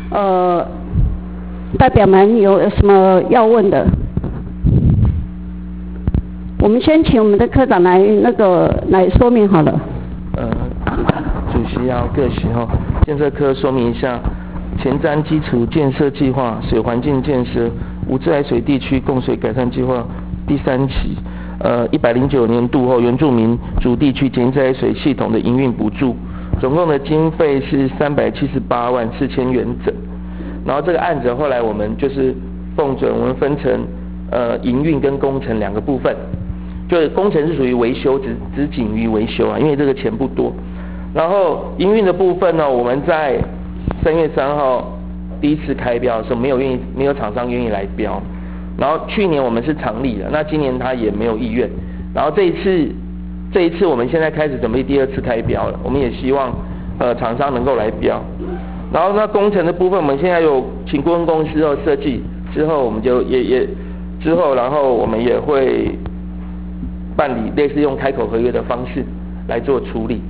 代表们有什么要问的？我们先请我们的科长来来说明好了。 主席要各席建设科说明一下前瞻基础建设计划水环境建设无自来水地区供水改善计划第3期，109年度后原住民主地区简易自来水系统的营运补助，总共的经费是378万4千元整。然后这个案子后来我们就是奉准，我们分成营运跟工程2个部分。就是工程是属于维修，只仅于维修啊，因为这个钱不多。然后营运的部分呢，我们在3月3号第一次开标的时候，没有厂商愿意来标。然后去年我们是常例的，那今年他也没有意愿。然后这一次我们现在开始准备第2次开标了，我们也希望厂商能够来标。然后那工程的部分，我们现在有请顾问公司设计，之后我们就然后我们也会办理类似用开口合约的方式来做处理。